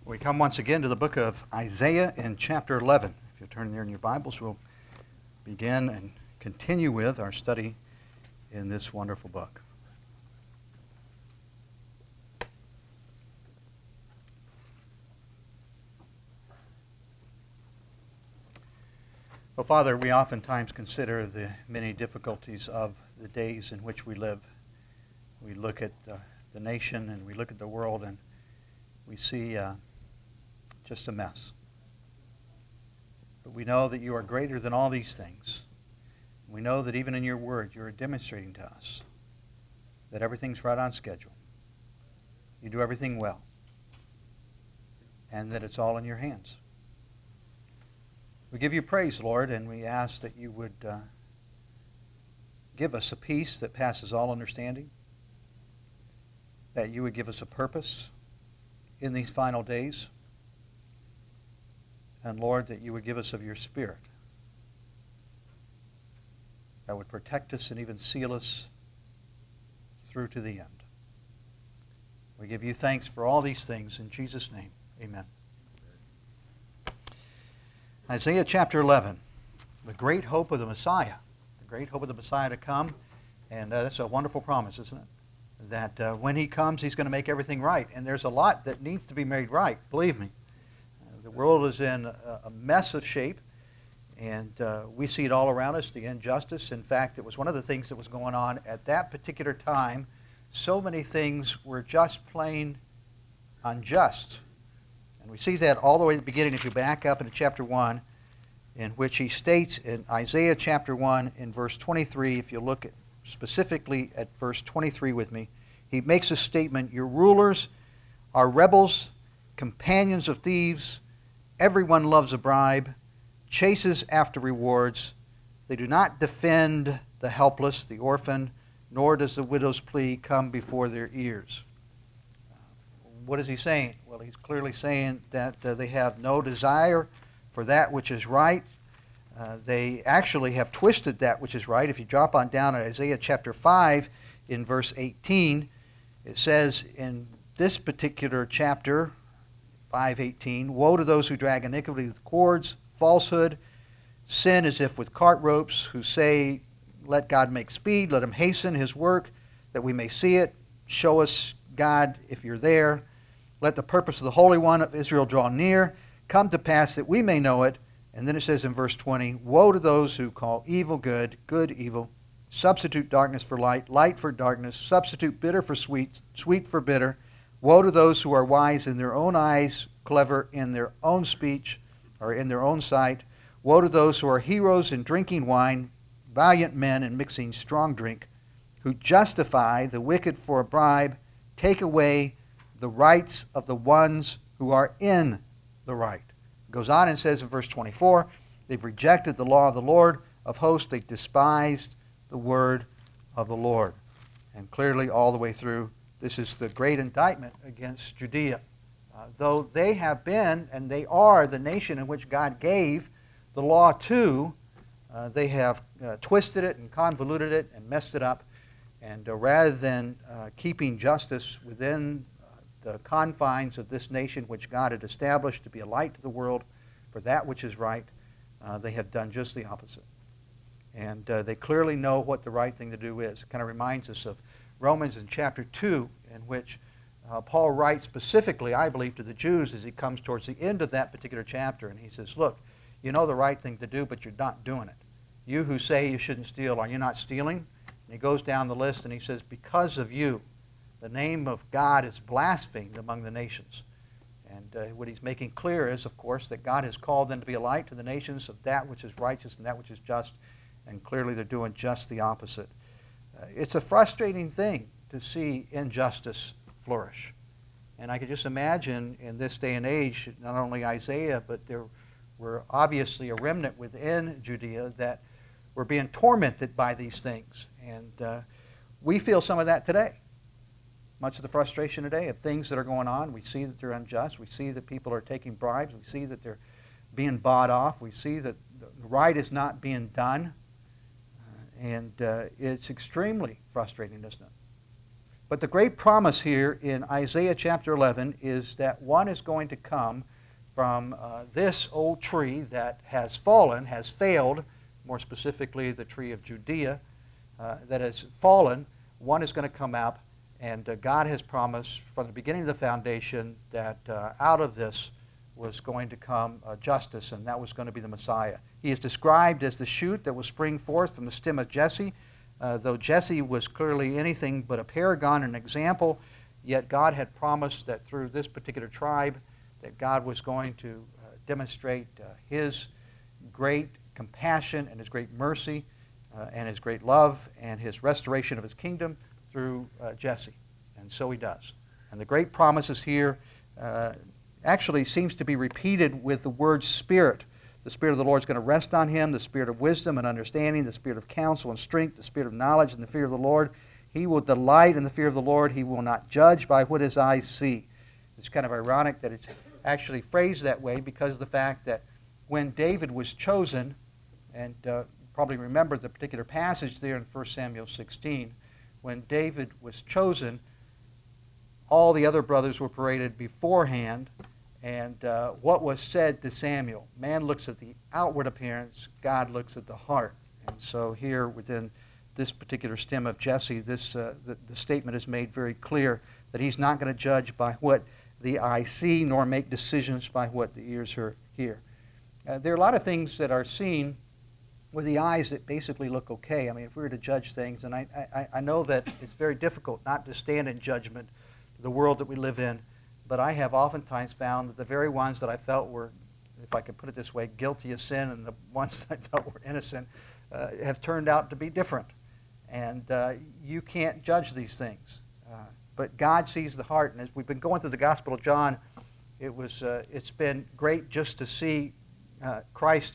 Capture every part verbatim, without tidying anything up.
We come once again to the book of Isaiah in chapter eleven. If you'll turn there in your Bibles, we'll begin and continue with our study in this wonderful book. Well, Father, we oftentimes consider the many difficulties of the days in which we live. We look at uh, the nation and we look at the world and we see uh, just a mess. But we know that you are greater than all these things. We know that even in your word, you are demonstrating to us that everything's right on schedule. You do everything well. And that it's all in your hands. We give you praise, Lord, and we ask that you would uh, give us a peace that passes all understanding, that you would give us a purpose in these final days, and Lord, that you would give us of your Spirit that would protect us and even seal us through to the end. We give you thanks for all these things in Jesus' name. Amen. Isaiah chapter eleven, the great hope of the Messiah, the great hope of the Messiah to come, and uh, that's a wonderful promise, isn't it? That uh, when he comes, he's going to make everything right, and there's a lot that needs to be made right, believe me. Uh, the world is in a, a mess of shape, and uh, we see it all around us, the injustice. In fact, it was one of the things that was going on at that particular time. So many things were just plain unjust. And we see that all the way at the beginning, if you back up into chapter one, in which he states in Isaiah chapter one in verse twenty-three, if you look at, specifically at verse twenty-three with me, he makes a statement, your rulers are rebels, companions of thieves, everyone loves a bribe, chases after rewards, they do not defend the helpless, the orphan, nor does the widow's plea come before their ears. What is he saying? Well, he's clearly saying that uh, they have no desire for that which is right. Uh, they actually have twisted that which is right. If you drop on down to Isaiah chapter five in verse eighteen, it says in this particular chapter, five eighteen, woe to those who drag iniquity with cords, falsehood, sin as if with cart ropes, who say, let God make speed, let him hasten his work, that we may see it. Show us, God, if you're there. Let the purpose of the Holy One of Israel draw near, come to pass that we may know it. And then it says in verse twenty, woe to those who call evil good, good evil, substitute darkness for light, light for darkness, substitute bitter for sweet, sweet for bitter. Woe to those who are wise in their own eyes, clever in their own speech, or in their own sight. Woe to those who are heroes in drinking wine, valiant men in mixing strong drink, who justify the wicked for a bribe, take away the rights of the ones who are in the right. It goes on and says in verse twenty-four, they've rejected the law of the Lord of hosts, they despised the word of the Lord. And clearly all the way through, this is the great indictment against Judea. Uh, though they have been, and they are, the nation in which God gave the law to, uh, they have uh, twisted it and convoluted it and messed it up. And uh, rather than uh, keeping justice within the confines of this nation which God had established to be a light to the world for that which is right, uh, they have done just the opposite. And uh, they clearly know what the right thing to do is. It kind of reminds us of Romans in chapter two, in which uh, Paul writes specifically, I believe, to the Jews as he comes towards the end of that particular chapter. And he says, look, you know the right thing to do, but you're not doing it. You who say you shouldn't steal, are you not stealing? And he goes down the list and he says, because of you, the name of God is blasphemed among the nations. And uh, what he's making clear is, of course, that God has called them to be a light to the nations of that which is righteous and that which is just. And clearly they're doing just the opposite. Uh, it's a frustrating thing to see injustice flourish. And I could just imagine in this day and age, not only Isaiah, but there were obviously a remnant within Judea that were being tormented by these things. And uh, we feel some of that today. Much of the frustration today of things that are going on. We see that they're unjust. We see that people are taking bribes. We see that they're being bought off. We see that the right is not being done. Uh, and uh, it's extremely frustrating, isn't it? But the great promise here in Isaiah chapter eleven is that one is going to come from uh, this old tree that has fallen, has failed, more specifically the tree of Judea, uh, that has fallen. One is going to come up, and uh, God has promised from the beginning of the foundation that uh, out of this was going to come uh, justice, and that was going to be the Messiah. He is described as the shoot that will spring forth from the stem of Jesse. Uh, though Jesse was clearly anything but a paragon, an example, yet God had promised that through this particular tribe that God was going to uh, demonstrate uh, his great compassion and his great mercy uh, and his great love and his restoration of his kingdom through uh, Jesse. And so he does. And the great promises here uh, actually seems to be repeated with the word Spirit. The Spirit of the Lord is going to rest on him, the Spirit of wisdom and understanding, the Spirit of counsel and strength, the Spirit of knowledge and the fear of the Lord. He will delight in the fear of the Lord. He will not judge by what his eyes see. It's kind of ironic that it's actually phrased that way because of the fact that when David was chosen, and uh, probably remember the particular passage there in First Samuel sixteen, when David was chosen, all the other brothers were paraded beforehand. And uh, what was said to Samuel? Man looks at the outward appearance, God looks at the heart. And so here within this particular stem of Jesse, this uh, the, the statement is made very clear that he's not going to judge by what the eye see, nor make decisions by what the ears hear. Uh, there are a lot of things that are seen with the eyes that basically look okay. I mean, if we were to judge things, and I, I, I know that it's very difficult not to stand in judgment to the world that we live in, but I have oftentimes found that the very ones that I felt were, if I could put it this way, guilty of sin, and the ones that I felt were innocent, uh, have turned out to be different. And uh, you can't judge these things. Uh, but God sees the heart. And as we've been going through the Gospel of John, it was, uh, it's been great just to see uh, Christ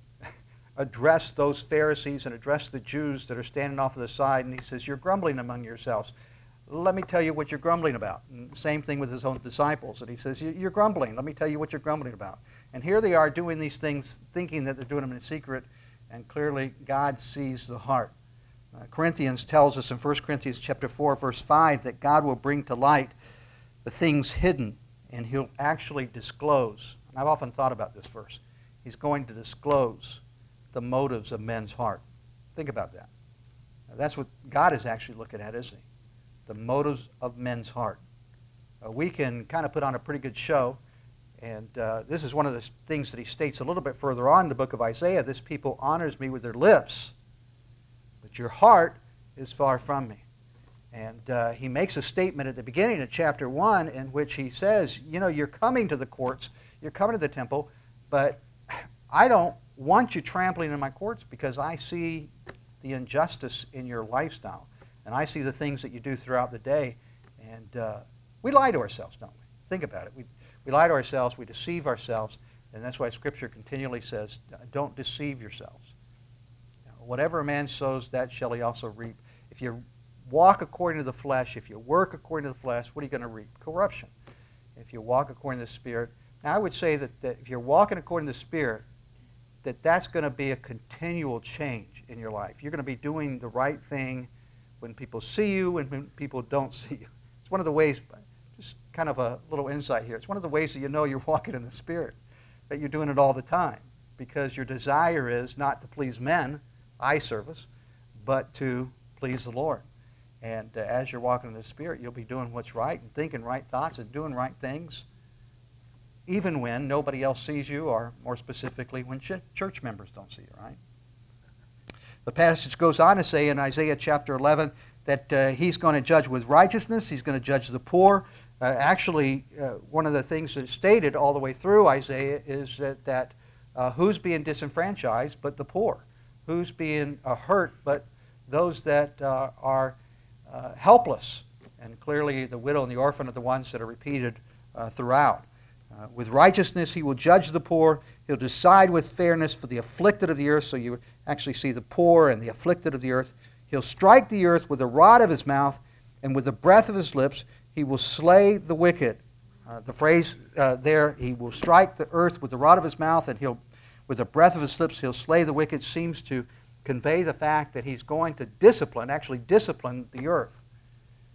address those Pharisees and address the Jews that are standing off to the side. And he says, you're grumbling among yourselves. Let me tell you what you're grumbling about. And same thing with his own disciples. And he says, you're grumbling. Let me tell you what you're grumbling about. And here they are doing these things, thinking that they're doing them in secret. And clearly, God sees the heart. Uh, Corinthians tells us in First Corinthians chapter four, verse five, that God will bring to light the things hidden, and he'll actually disclose. And I've often thought about this verse. He's going to disclose the motives of men's heart. Think about that. Now, that's what God is actually looking at, isn't he? The motives of men's heart. Uh, we can kind of put on a pretty good show, and uh, this is one of the things that he states a little bit further on in the book of Isaiah. This people honors me with their lips, but your heart is far from me. And uh, he makes a statement at the beginning of chapter one in which he says, you know, you're coming to the courts, you're coming to the temple, but I don't want you trampling in my courts because I see the injustice in your lifestyle. And I see the things that you do throughout the day. And uh, we lie to ourselves, don't we? Think about it. We, we lie to ourselves, we deceive ourselves, and that's why Scripture continually says, don't deceive yourselves. Whatever a man sows, that shall he also reap. If you walk according to the flesh, if you work according to the flesh, what are you going to reap? Corruption. If you walk according to the Spirit. Now, I would say that, that if you're walking according to the Spirit, that that's going to be a continual change in your life. You're going to be doing the right thing when people see you and when people don't see you. It's one of the ways, just kind of a little insight here, it's one of the ways that you know you're walking in the Spirit, that you're doing it all the time, because your desire is not to please men, eye service, but to please the Lord. And uh, as you're walking in the Spirit, you'll be doing what's right and thinking right thoughts and doing right things, even when nobody else sees you, or more specifically, when ch- church members don't see you, right? The passage goes on to say in Isaiah chapter eleven that uh, he's going to judge with righteousness, he's going to judge the poor. Uh, actually, uh, one of the things that's stated all the way through Isaiah is that, that uh, who's being disenfranchised but the poor? Who's being uh, hurt but those that uh, are uh, helpless? And clearly the widow and the orphan are the ones that are repeated uh, throughout. Uh, with righteousness he will judge the poor. He'll decide with fairness for the afflicted of the earth. So you actually see the poor and the afflicted of the earth. He'll strike the earth with the rod of his mouth, and with the breath of his lips he will slay the wicked. Uh, the phrase uh, there, he will strike the earth with the rod of his mouth, and he'll, with the breath of his lips, he'll slay the wicked, seems to convey the fact that he's going to discipline, actually discipline the earth.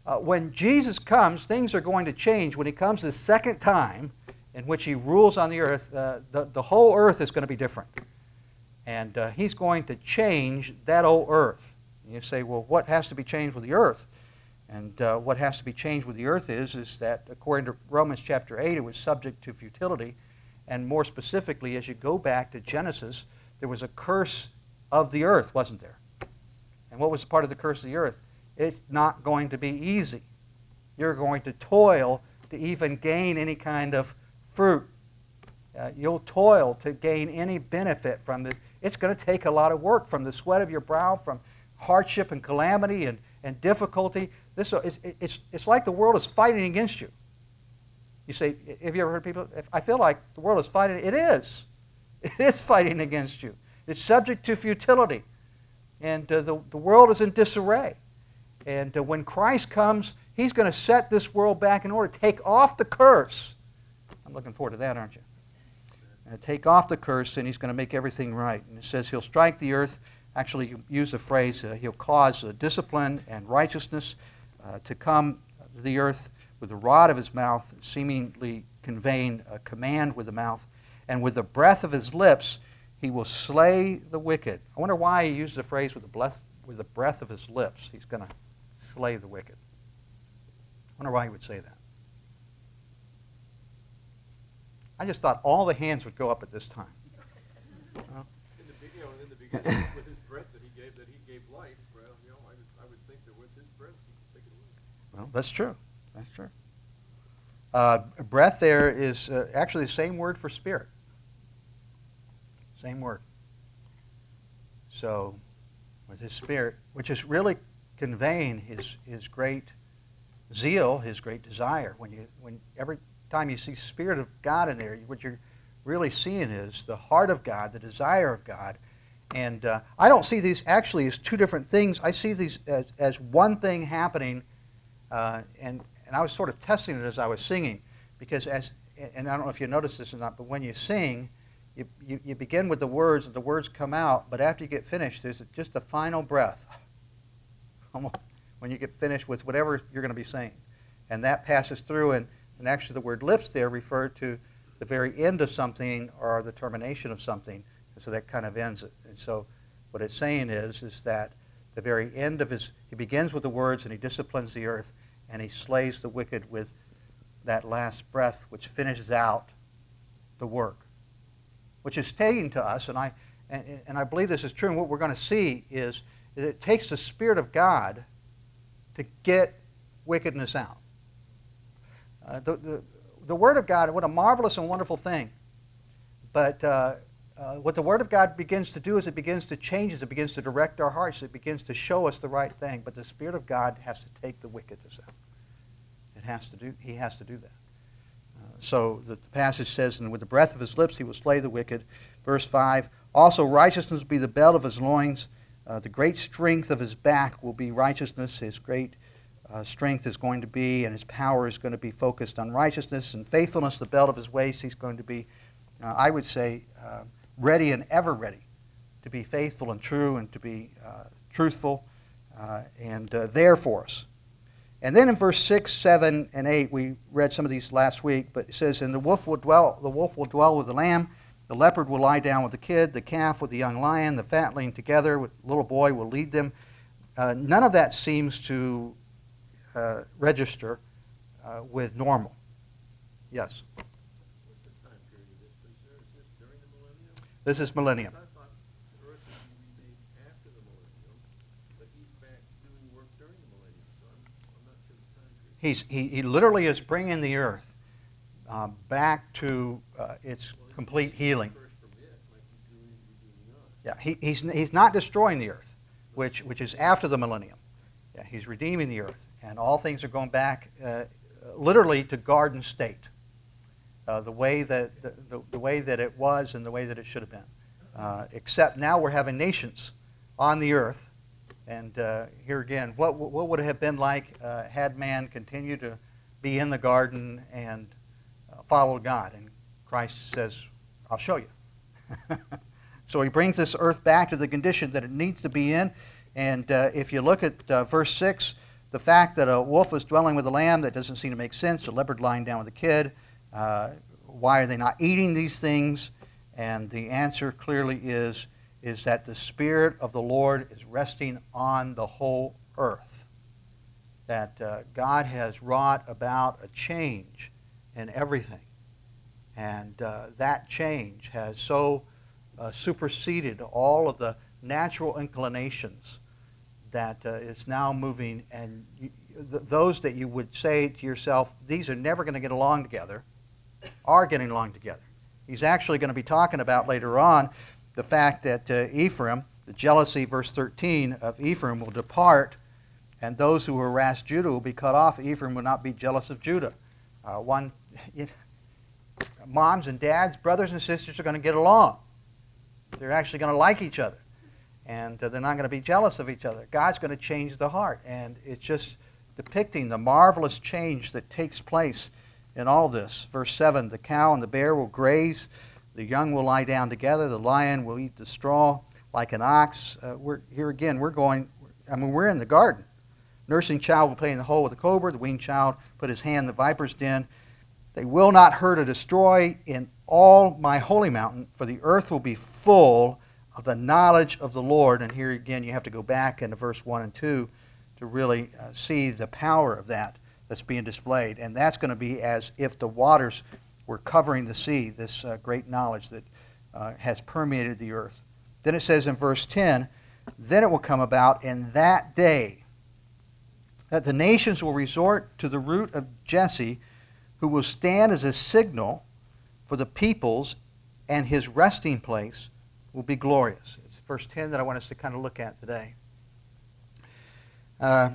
Uh, when Jesus comes, things are going to change. When he comes the second time, in which he rules on the earth, uh, the, the whole earth is going to be different. And uh, he's going to change that old earth. And you say, well, what has to be changed with the earth? And uh, what has to be changed with the earth is, is that according to Romans chapter eight, it was subject to futility. And more specifically, as you go back to Genesis, there was a curse of the earth, wasn't there? And what was part of the curse of the earth? It's not going to be easy. You're going to toil to even gain any kind of fruit. Uh, you'll toil to gain any benefit from this. It's going to take a lot of work, from the sweat of your brow, from hardship and calamity and, and difficulty. This, it's, it's, it's like the world is fighting against you. You say, have you ever heard people, if I feel like the world is fighting, it is. It is fighting against you. It's subject to futility. And uh, the, the world is in disarray. And uh, when Christ comes, he's going to set this world back in order, take off the curse. I'm looking forward to that, aren't you? Uh, take off the curse, and he's going to make everything right. And it says he'll strike the earth. Actually, you use the phrase, uh, he'll cause uh, discipline and righteousness uh, to come to the earth with the rod of his mouth, seemingly conveying a command with the mouth. And with the breath of his lips, he will slay the wicked. I wonder why he used the phrase with the breath, with the breath of his lips. He's going to slay the wicked. I wonder why he would say that. I just thought all the hands would go up at this time. Well, in the, you know, in the beginning, with his breath that he gave, that he gave life, well, you know, I would, I would think that with his breath, he could take it away. Well, that's true. That's true. Uh, breath there is uh, actually the same word for spirit. Same word. So, with his spirit, which is really conveying his his great zeal, his great desire. When you when every time you see Spirit of God in there, what you're really seeing is the heart of God, the desire of God. And uh, I don't see these actually as two different things. I see these as, as one thing happening, uh, and, and I was sort of testing it as I was singing, because as, and I don't know if you noticed this or not, but when you sing, you, you, you begin with the words, and the words come out, but after you get finished, there's just a final breath when you get finished with whatever you're going to be saying. And that passes through, and And actually the word lips there referred to the very end of something or the termination of something. And so that kind of ends it. And so what it's saying is, is that the very end of his, he begins with the words and he disciplines the earth and he slays the wicked with that last breath which finishes out the work. Which is stating to us, and I, and, and I believe this is true, and what we're going to see is that it takes the Spirit of God to get wickedness out. Uh, the, the, the Word of God, what a marvelous and wonderful thing. But uh, uh, what the Word of God begins to do is it begins to change us. It begins to direct our hearts. It begins to show us the right thing. But the Spirit of God has to take the wickedness out. It has to do, he has to do that. Uh, so the, the passage says, and with the breath of his lips he will slay the wicked. Verse five, also righteousness will be the belt of his loins. Uh, the great strength of his back will be righteousness. His great Uh, strength is going to be, and his power is going to be focused on righteousness and faithfulness. The belt of his waist, he's going to be, uh, I would say, uh, ready and ever ready to be faithful and true and to be uh, truthful uh, and uh, there for us. And then in verse six, seven, and eight, we read some of these last week, but it says, and the wolf will dwell, the wolf will dwell with the lamb, the leopard will lie down with the kid, the calf with the young lion, the fatling together with the little boy will lead them. Uh, none of that seems to Uh, register uh, with normal. Yes? What's the time period of this, please, sir? Is this during the millennium? This is millennium. I thought the earth would be remade after the millennium, but he's back doing work during the millennium, so I'm, I'm not sure the time period. He's, he, he literally is bringing the earth uh, back to uh, its Well, complete healing. First permit, like he's doing, redeeming us. Yeah, he, he's, he's not destroying the earth, which, which is after the millennium. Yeah, he's redeeming the earth. And all things are going back uh, literally to garden state, uh, the way that the, the, the way that it was and the way that it should have been. Uh, except now we're having nations on the earth, and uh, here again, what what would it have been like uh, had man continued to be in the garden and uh, follow God? And Christ says, "I'll show you." So he brings this earth back to the condition that it needs to be in. And uh, if you look at uh, verse six. the fact that a wolf was dwelling with a lamb, that doesn't seem to make sense. A leopard lying down with a kid. Uh, why are they not eating these things? And the answer clearly is, is that the Spirit of the Lord is resting on the whole earth. That uh, God has wrought about a change in everything. And uh, that change has so uh, superseded all of the natural inclinations that uh, it's now moving, and you, th- those that you would say to yourself, these are never going to get along together, are getting along together. He's actually going to be talking about later on the fact that uh, Ephraim, the jealousy, verse thirteen, of Ephraim will depart, and those who harass Judah will be cut off. Ephraim will not be jealous of Judah. Uh, one, you know, moms and dads, brothers and sisters are going to get along. They're actually going to like each other. And uh, they're not going to be jealous of each other. God's going to change the heart. And it's just depicting the marvelous change that takes place in all this. Verse seven, the cow and the bear will graze. The young will lie down together. The lion will eat the straw like an ox. Uh, we're, here again, we're going, I mean, we're in the garden. Nursing child will play in the hole with the cobra. The weaned child put his hand in the viper's den. They will not hurt or destroy in all my holy mountain, for the earth will be full of the knowledge of the Lord. And here again, you have to go back into verse one and two to really uh, see the power of that that's being displayed. And that's going to be as if the waters were covering the sea, this uh, great knowledge that uh, has permeated the earth. Then it says in verse ten, then it will come about in that day that the nations will resort to the root of Jesse, who will stand as a signal for the peoples, and his resting place will be glorious. It's verse ten that I want us to kind of look at today. Uh,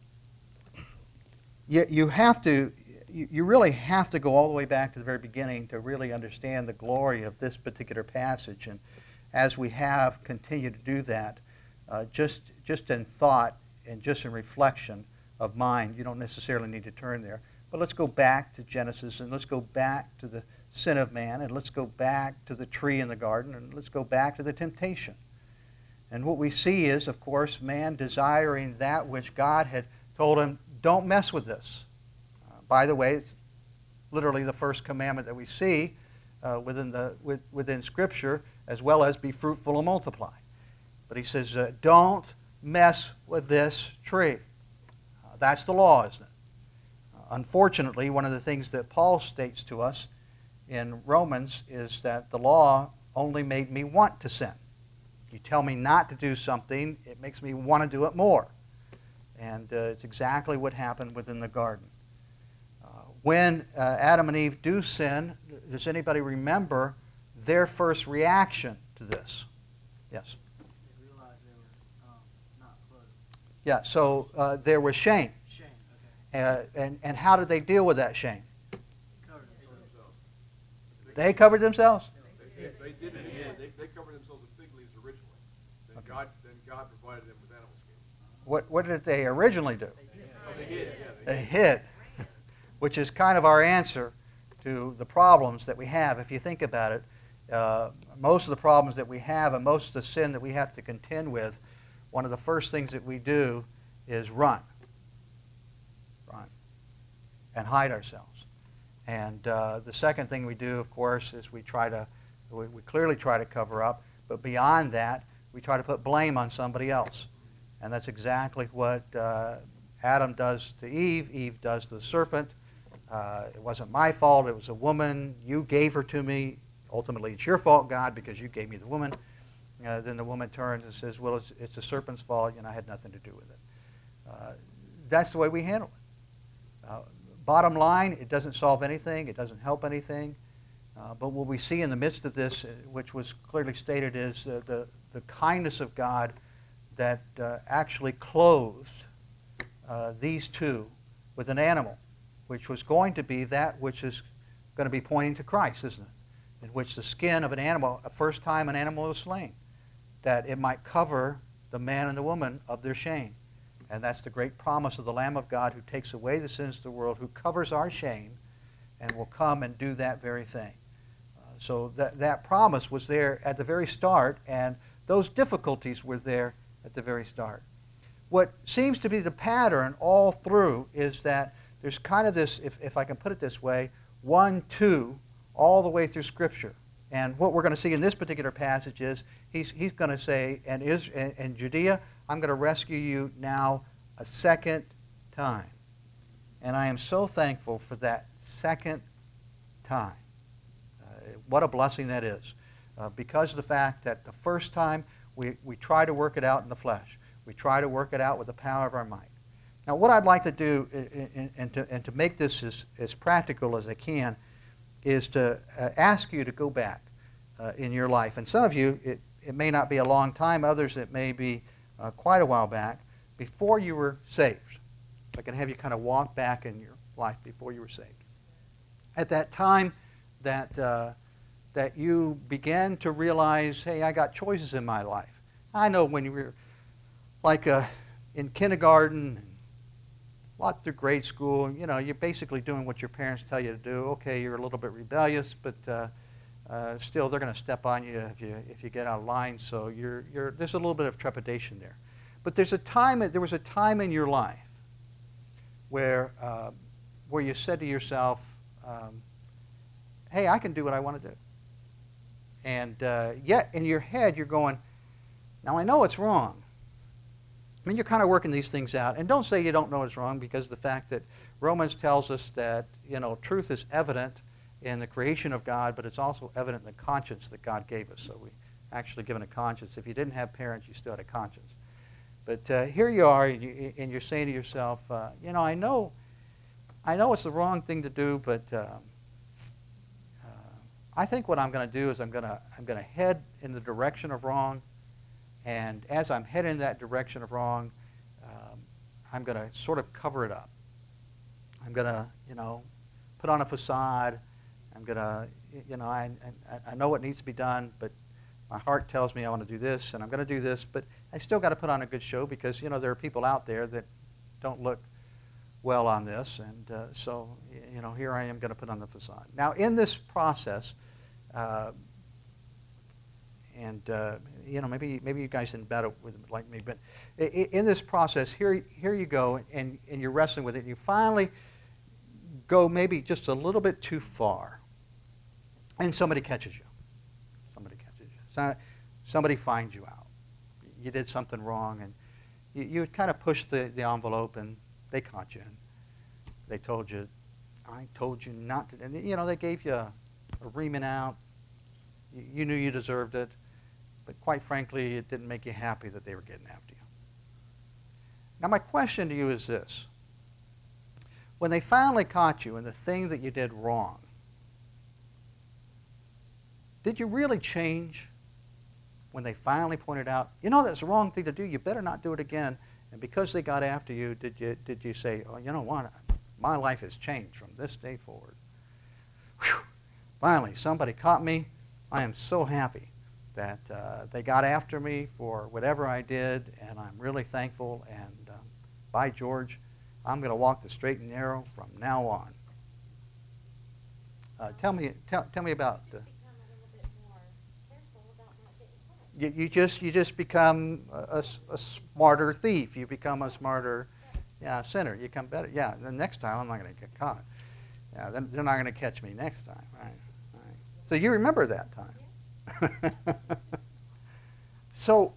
you, you have to, you, you really have to go all the way back to the very beginning to really understand the glory of this particular passage. And as we have continued to do that, uh, just, just in thought and just in reflection of mind, you don't necessarily need to turn there. But let's go back to Genesis, and let's go back to the sin of man, and let's go back to the tree in the garden, and let's go back to the temptation. And what we see is, of course, man desiring that which God had told him, don't mess with this. Uh, by the way, it's literally the first commandment that we see uh, within, the, with, within Scripture, as well as be fruitful and multiply. But he says, uh, don't mess with this tree. Uh, that's the law, isn't it? Uh, unfortunately, one of the things that Paul states to us in Romans is that the law only made me want to sin. You tell me not to do something, it makes me want to do it more. And uh, it's exactly what happened within the garden. Uh, when uh, Adam and Eve do sin, does anybody remember their first reaction to this? Yes? They realized they were um, not clothed. Yeah, so uh, there was shame. Shame, okay. Uh, and, and how did they deal with that shame? Covered themselves. They covered themselves? They, they, they did it. Yeah. They, they covered themselves with fig leaves originally. Then Okay. God, then God provided them with animal skins. What, what did they originally do? Oh, they hid. Yeah, they, They hid, which is kind of our answer to the problems that we have. If you think about it, uh, most of the problems that we have and most of the sin that we have to contend with, one of the first things that we do is run. Run. And hide ourselves. And uh, the second thing we do, of course, is we try to, we, we clearly try to cover up, but beyond that, we try to put blame on somebody else. And that's exactly what uh, Adam does to Eve, Eve does to the serpent. Uh, it wasn't my fault, it was a woman. You gave her to me. Ultimately, it's your fault, God, because you gave me the woman. Uh, then the woman turns and says, well, it's, it's the serpent's fault, and I had nothing to do with it. Uh, that's the way we handle it. Uh, bottom line, it doesn't solve anything. It doesn't help anything. Uh, but what we see in the midst of this, uh, which was clearly stated, is uh, the, the kindness of God that uh, actually clothed uh, these two with an animal, which was going to be that which is going to be pointing to Christ, isn't it? In which the skin of an animal, a first time an animal was slain, that it might cover the man and the woman of their shame. And that's the great promise of the Lamb of God, who takes away the sins of the world, who covers our shame, and will come and do that very thing. Uh, so that, that promise was there at the very start, and those difficulties were there at the very start. what seems to be the pattern all through is that there's kind of this, if, if I can put it this way, one, two, all the way through Scripture. And what we're going to see in this particular passage is he's, he's going to say, and, is, and, and Judea, I'm going to rescue you now a second time. And I am so thankful for that second time. Uh, what a blessing that is. Uh, because of the fact that the first time we, we try to work it out in the flesh. We try to work it out with the power of our might. Now what I'd like to do, and, and, to, and to make this as, as practical as I can, is to uh, ask you to go back uh, in your life. And some of you, it, it may not be a long time. Others, it may be uh, quite a while back, before you were saved. I can have you kind of walk back in your life before you were saved. At that time that, uh, that you began to realize, hey, I got choices in my life. I know when you were like uh, in kindergarten, and a lot through grade school, you know, you're basically doing what your parents tell you to do. Okay, you're a little bit rebellious, but uh, uh, still they're going to step on you if you if you get out of line. So you're you're there's a little bit of trepidation there. But there's a time there was a time in your life where uh, where you said to yourself, um, "Hey, I can do what I want to do." And uh, yet in your head you're going, "Now I know it's wrong." I mean, you're kind of working these things out. And don't say you don't know it's wrong, because of the fact that Romans tells us that, you know, truth is evident in the creation of God, but it's also evident in the conscience that God gave us. So we actually given a conscience. If you didn't have parents, you still had a conscience. But uh, here you are, and, you, and you're saying to yourself, uh, you know, I know, I know it's the wrong thing to do, but um, uh, I think what I'm going to do is I'm going to I'm going to head in the direction of wrong. And as I'm heading in that direction of wrong, um, I'm going to sort of cover it up. I'm going to, you know, put on a facade. I'm going to, you know, I, I, I know what needs to be done, but my heart tells me I want to do this, and I'm going to do this, but I still got to put on a good show, because, you know, there are people out there that don't look well on this, and uh, so, you know, here I am going to put on the facade. Now, in this process, uh, And uh, you know, maybe maybe you guys didn't battle with it like me, but in this process, here here you go, and and you're wrestling with it. And you finally go maybe just a little bit too far, and somebody catches you. Somebody catches you. So, somebody finds you out. You did something wrong, and you you had kind of pushed the the envelope, and they caught you. And they told you, "I told you not to." And you know, they gave you a, a reaming out. You, you knew you deserved it. But quite frankly, it didn't make you happy that they were getting after you. Now my question to you is this. When they finally caught you in the thing that you did wrong, did you really change when they finally pointed out, you know, that's the wrong thing to do, you better not do it again? And because they got after you, did you, did you say, oh, you know what, my life has changed from this day forward. Whew. Finally, somebody caught me. I am so happy that uh, they got after me for whatever I did, and I'm really thankful, and um, by George, I'm going to walk the straight and narrow from now on. Uh, tell me, tell, tell me about. Uh, you, you just, you just become a, a, a smarter thief. You become a smarter, yeah, sinner. You become better. Yeah. The next time, I'm not going to get caught. Yeah, they're, they're not going to catch me next time, right? Right. So you remember that time. So,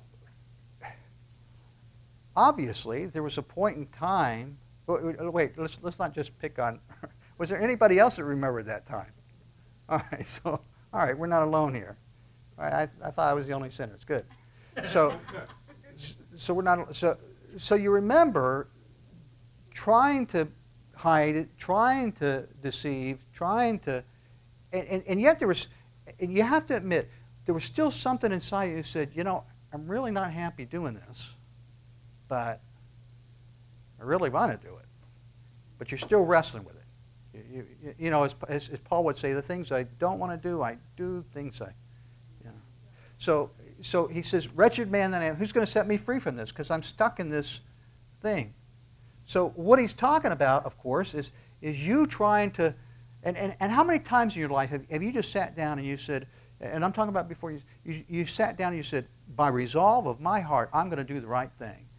obviously, there was a point in time. Wait, let's let's not just pick on. Was there anybody else that remembered that time? All right, so all right, we're not alone here. All right, I, I thought I was the only sinner. It's good. So, so we're not. So, so you remember trying to hide it, trying to deceive, trying to, and, and, and yet there was, and you have to admit, there was still something inside you that said, you know, I'm really not happy doing this, but I really want to do it. But you're still wrestling with it. You, you, you know, as, as, as Paul would say, the things I don't want to do, I do things I, you know. So, so he says, wretched man that I am, who's going to set me free from this? Because I'm stuck in this thing. So what he's talking about, of course, is, is you trying to, and, and, and how many times in your life have, have you just sat down and you said, and I'm talking about before you, you, you sat down and you said, by resolve of my heart, I'm going to do the right thing.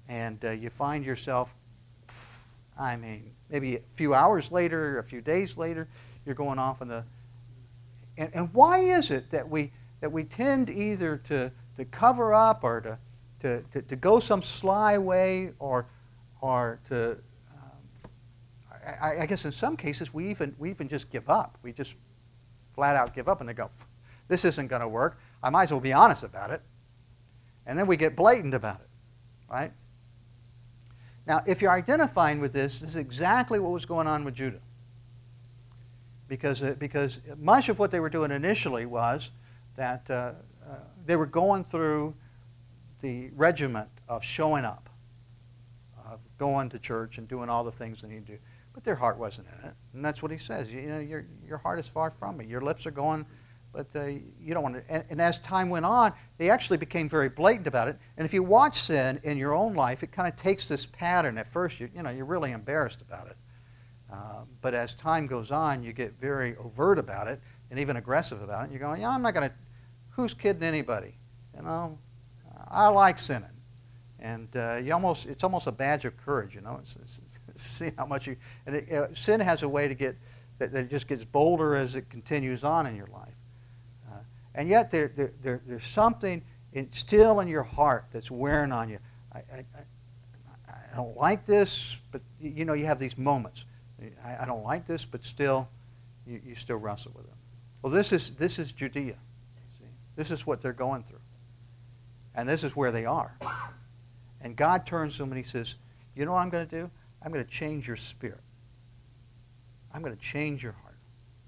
And uh, you find yourself, I mean, maybe a few hours later, a few days later, you're going off in the... And, and why is it that we that we tend either to, to cover up or to, to, to, to go some sly way or, or to... Um, I, I guess in some cases we even, we even just give up. We just flat out give up and they go, this isn't going to work. I might as well be honest about it. And then we get blatant about it, right? Now, if you're identifying with this, this is exactly what was going on with Judah. Because, uh, because much of what they were doing initially was that uh, uh, they were going through the regiment of showing up, of going to church and doing all the things they need to do. But their heart wasn't in it. And that's what he says. You, you know, your, your heart is far from me. Your lips are going, but uh, you don't want to. And, and as time went on, they actually became very blatant about it. And if you watch sin in your own life, it kind of takes this pattern. At first, you, you know, you're really embarrassed about it. Uh, but as time goes on, you get very overt about it and even aggressive about it. You're going, yeah, I'm not going to, who's kidding anybody? You know, I like sinning. And uh, you almost, it's almost a badge of courage, you know. It's, it's, it's see how much you, and it, uh, sin has a way to get, that, that it just gets bolder as it continues on in your life. Uh, and yet there, there, there, there's something in, still in your heart that's wearing on you. I, I, I, I don't like this, but you know, you have these moments. I, I don't like this, but still, you, you still wrestle with it. Well, this is, this is Judea. See? This is what they're going through. And this is where they are. And God turns to them and he says, you know what I'm going to do? I'm going to change your spirit. I'm going to change your heart.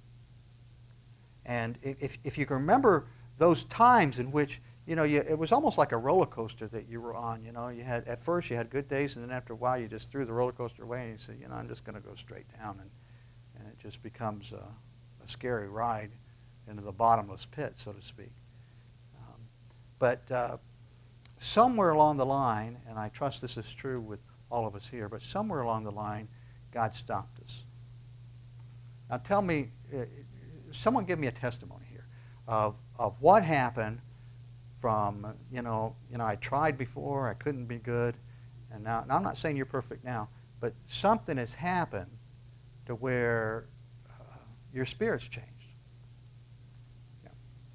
And if, if you can remember those times in which, you know, you, it was almost like a roller coaster that you were on. You know, you had at first you had good days, and then after a while you just threw the roller coaster away and you said, you know, I'm just going to go straight down, and and it just becomes a, a scary ride into the bottomless pit, so to speak. Um, but uh, somewhere along the line, and I trust this is true with all of us here, but somewhere along the line, God stopped us. Now, tell me, uh, someone give me a testimony here of of what happened. From, you know, you know, I tried before, I couldn't be good, and now, now I'm not saying you're perfect now, but something has happened to where uh, your spirit's changed. Yeah.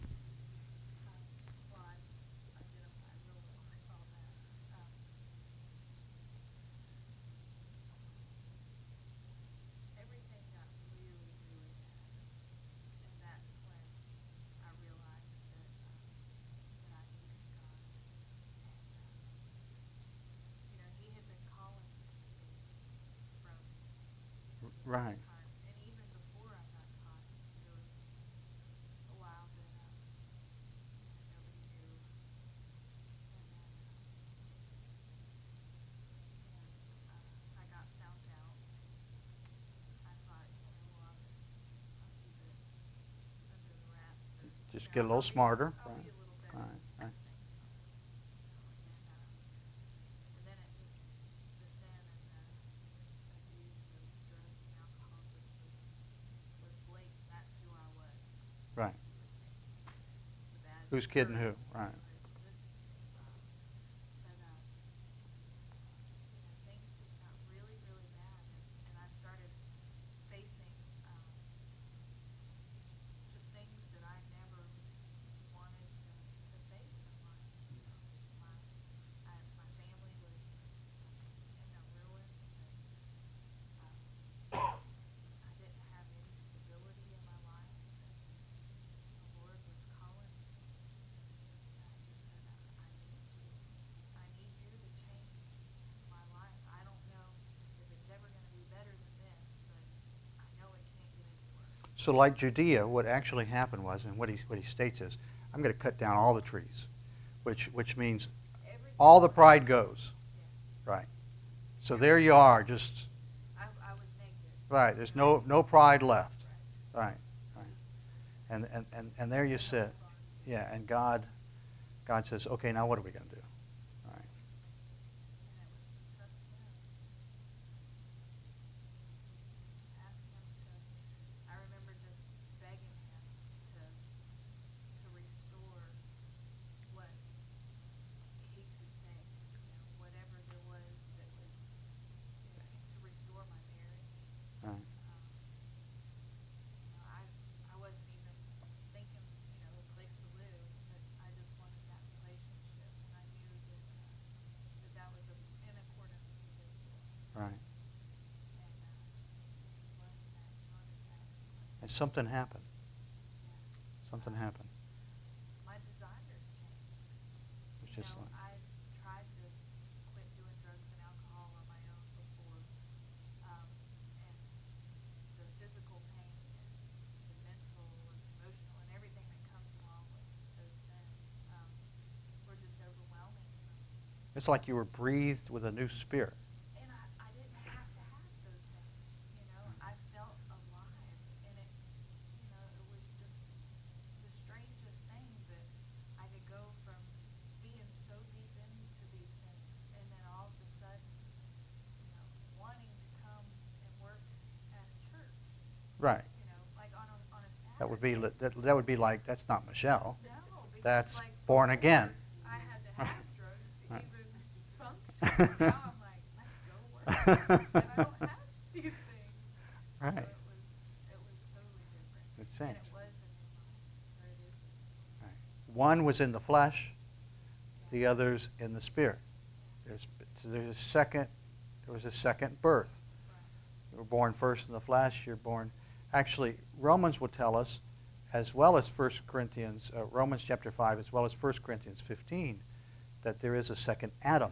Well, I, I did, I really recall that. Um, everything got really, really bad, and that's when I realized that, um, that I needed God. And, um, you know, he had been calling me from Right. time. And even before I got caught, there was a while that um, nobody knew. And then um, and, uh, I got found out. I thought, you know, well, I'll just I'll keep it under the wraps. Or, Just you get a know, little I'll be- smarter. I'll Right. be a little better. Right, right. And, um, and then it just, the sin and the abuse of drugs and alcohol just was, was blatant. That's who I was. Right. The bad Who's kidding who? person. Right. This, um, but, um, you know, things just got really, really bad, and, and I started facing, um, just things that I never wanted to, to face in life. You know, my, I, my family was in a ruin, and, um, I didn't have any stability in my life, and the Lord was calling me. And he said, uh, I need you. I need you to change my life. I don't know if it's ever going to be better than this, but I know it can't get any worse. So like Judea, what actually happened was, and what he, what he states is, I'm going to cut down all the trees, which, which means Everything all the was- pride goes. Yeah. Right. So there you are, just, I, I was naked. right, there's no, no pride left. Right. Right, right. And, and, and, and there you sit. Yeah, and God, God says, okay, now what are we going to do? All right. And it was to trust him. Ask him to, I remember just begging him to, to restore what he could take, you know, whatever there was Right. And, uh, he wasn't that heart attack. And something happened. Yeah. Something happened. My desires changed. It's You just know, like, I tried to quit doing drugs and alcohol on my own before, um, and the physical pain and the mental and emotional and everything that comes along with those sins, um, were just overwhelming for me. it's like you were breathed with a new spirit. And I, I didn't have to have those things, you know. I felt alive, and it, you know, it was just the strangest thing that I could go from being so deep into these things, and then all of a sudden, you know, wanting to come and work at a church, Right. you know, like on a, on a Saturday. That would be li- that, that would be like, that's not Michelle. No, because That's like born before, again. I had to have drugs to Right. even function. Now I'm like, let's go work, and I don't have these things. Right. So it was, it was totally different. It's And changed. it was a new life, or it is a new life. Right. One was in the flesh, the other's in the spirit. There's, so there's a second, there was a second birth. Right. You were born first in the flesh, you're born, actually, Romans will tell us, as well as First Corinthians, uh, Romans chapter five, as well as First Corinthians fifteen, that there is a second Adam.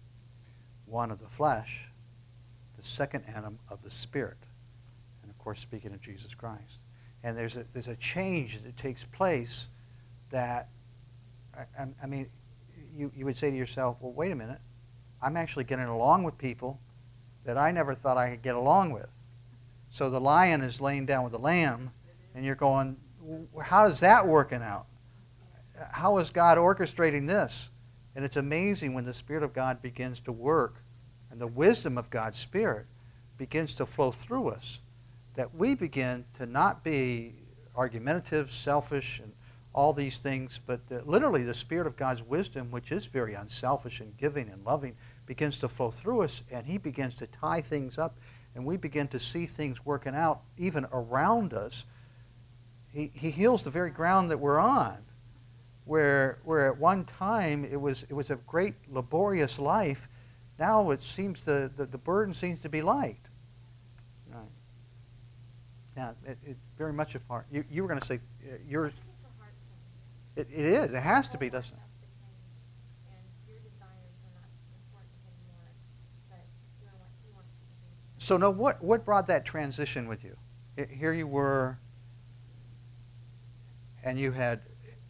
One of the flesh, the second Adam of the spirit. And of course, speaking of Jesus Christ. And there's a, there's a change that takes place that, I, I, I mean, you, you would say to yourself, well, wait a minute. I'm actually getting along with people that I never thought I could get along with. So the lion is laying down with the lamb, and you're going, how is that working out? How is God orchestrating this? And it's amazing when the Spirit of God begins to work, and the wisdom of God's Spirit begins to flow through us, that we begin to not be argumentative, selfish, and all these things, but uh, literally the Spirit of God's wisdom, which is very unselfish and giving and loving, begins to flow through us, and he begins to tie things up, and we begin to see things working out even around us. He, he heals the very ground that we're on, where where at one time it was it was a great laborious life. Now it seems the, the, the burden seems to be light. Right. Yeah, it, it very much a part. You, you were going to say uh, yours. It, it is. It has to be, doesn't it? So now, what what brought that transition with you? Here you were, and you had.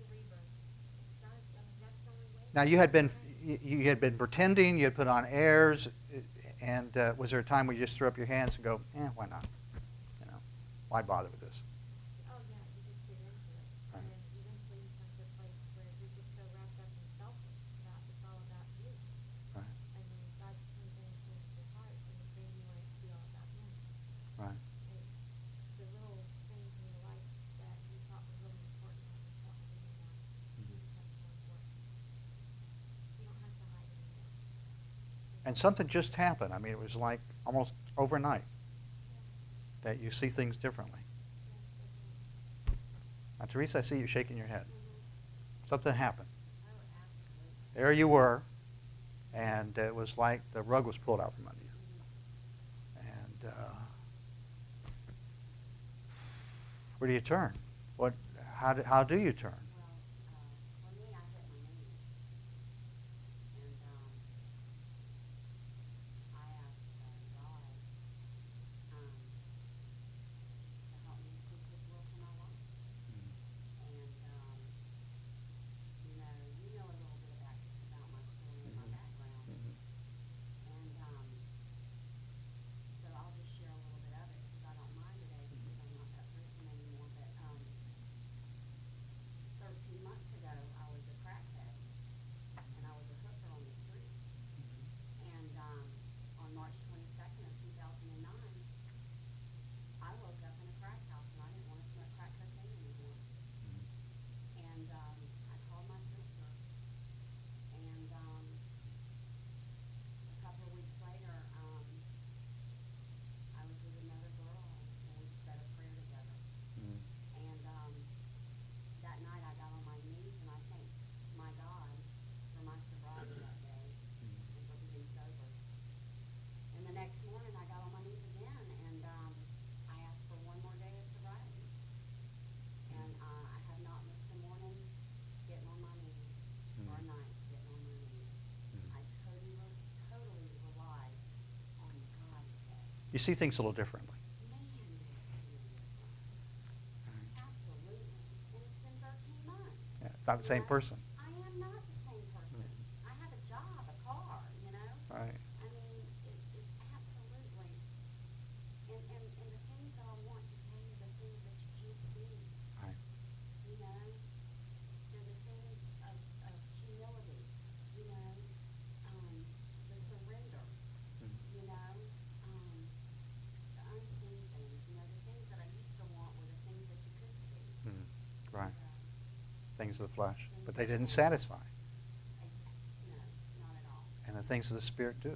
Now you had been you had been pretending. You had put on airs, and uh, was there a time where you just threw up your hands and go, "Eh, why not? You know, why bother with this?" Oh yeah, you just get into it, Right. and then eventually you come to a place where you're just so wrapped up in selfish that it's all about you. Right. I mean, God comes in and changes your heart, and then you want it to be all about Him. Right. It's the little things in your life that you thought were really important that you felt like anymore. You become so important. You don't have to hide anymore. And something just happened. I mean, it was like almost overnight that you see things differently. Now, Teresa, I see you shaking your head. Something happened. There you were, and it was like the rug was pulled out from under you. And uh, where do you turn? What? How do, how do you turn? Well, uh, for me, I hit my knees, and um, I asked uh, God um, to help me seek His will for my life. And um, you know, you know a little bit about about my story and my background, and um, so I'll just share a little bit of it because I don't mind today because I'm not that person anymore. But um, You see things a little differently. Man, do I see it different. Absolutely. And it's been thirteen months. Yeah, not the same you know? person. I am not the same person. I have a job, a car, you know? Right. I mean, it's, it's absolutely, and, and, and the things that I want to tell you, the things that you can't see, Right. you know? They're the things of, of humility, you know? Um, the surrender, Mm. you know? Um, the unseen things, you know, the things that I used to want were the things that you could see. Mm. Right. Uh, Things of the flesh. But they didn't satisfy. I, no, not at all. And the things of the Spirit do.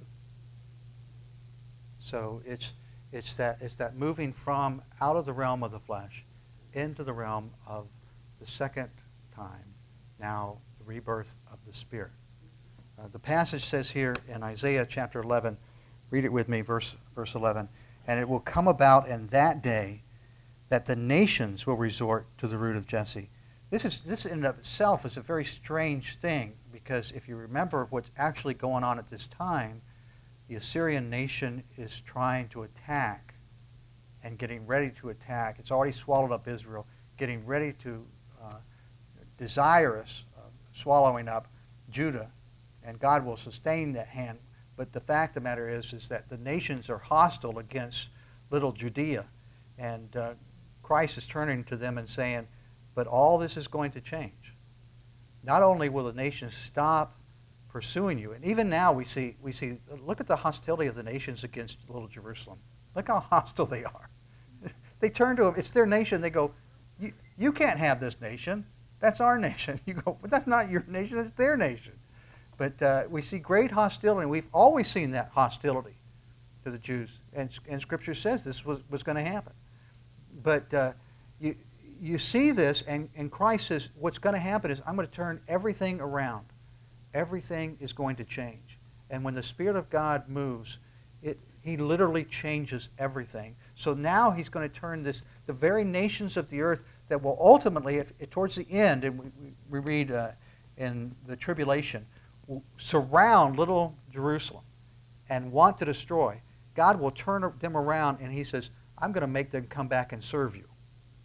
So it's it's that it's that moving from out of the realm of the flesh into the realm of the second time, now the rebirth of the Spirit. Uh, the passage says here in Isaiah chapter eleven, read it with me, verse verse eleven, and it will come about in that day that the nations will resort to the root of Jesse. This is this in and of itself is a very strange thing, because if you remember what's actually going on at this time, the Assyrian nation is trying to attack and getting ready to attack. It's already swallowed up Israel, getting ready to, uh, desirous of swallowing up Judah, and God will sustain that hand. But the fact of the matter is, is that the nations are hostile against little Judea, and uh, Christ is turning to them and saying, but all this is going to change. Not only will the nations stop pursuing you, and even now we see, we see, look at the hostility of the nations against little Jerusalem. Look how hostile they are. They turn to them, it's their nation, they go, you, you can't have this nation. That's our nation. You go, but that's not your nation, it's their nation. But uh, we see great hostility, and we've always seen that hostility to the Jews. And, and Scripture says this was, was going to happen. But uh, you, you see this, and, and Christ says, what's going to happen is I'm going to turn everything around. Everything is going to change. And when the Spirit of God moves, it, He literally changes everything. So now He's going to turn this, the very nations of the earth that will ultimately, if, if towards the end, and we, we read uh, in the tribulation, will surround little Jerusalem and want to destroy. God will turn them around, and He says, I'm going to make them come back and serve you.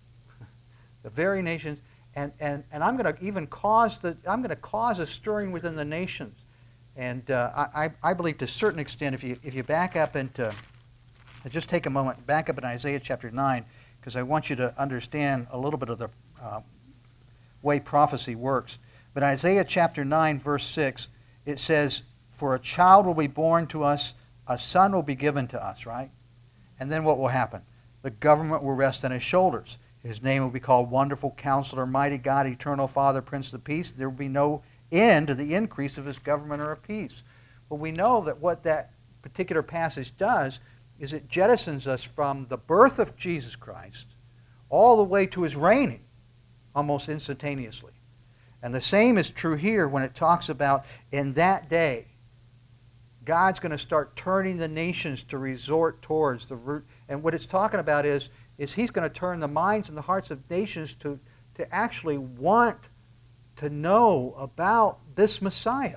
The very nations, and, and, and I'm going to even cause the I'm going to cause a stirring within the nations. And uh, I, I believe to a certain extent, if you if you back up into, just take a moment, back up in Isaiah chapter nine, because I want you to understand a little bit of the uh, way prophecy works. But Isaiah chapter nine, verse six, it says, "For a child will be born to us, a son will be given to us," right? And then what will happen? The government will rest on His shoulders. His name will be called Wonderful Counselor, Mighty God, Eternal Father, Prince of Peace. There will be no end to the increase of His government or of peace. But we know that what that particular passage does is it jettisons us from the birth of Jesus Christ all the way to His reigning almost instantaneously. And the same is true here when it talks about in that day, God's going to start turning the nations to resort towards the root. And what it's talking about is, is He's going to turn the minds and the hearts of nations to, to actually want to know about this Messiah.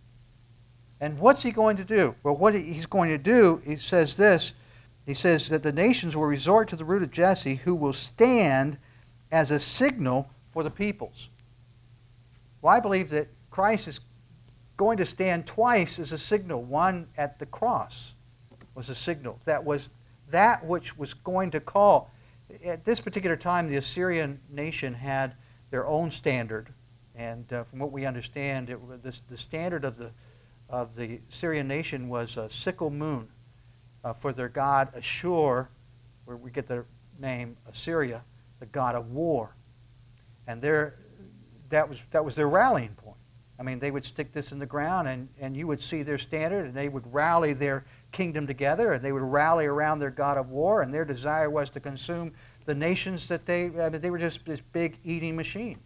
And what's He going to do? Well, what He's going to do, He says this, He says that the nations will resort to the root of Jesse, who will stand as a signal for the peoples. Well, I believe that Christ is going to stand twice as a signal. One at the cross was a signal. That was that which was going to call. At this particular time, the Assyrian nation had their own standard. And uh, from what we understand, it, this, the standard of the, of the Assyrian nation was a sickle moon uh, for their god Ashur, where we get the name Assyria, the god of war. And their, that, was, that was their rallying point. I mean, they would stick this in the ground, and, and you would see their standard, and they would rally their kingdom together, and they would rally around their god of war, and their desire was to consume the nations that they, I mean, they were just this big eating machine.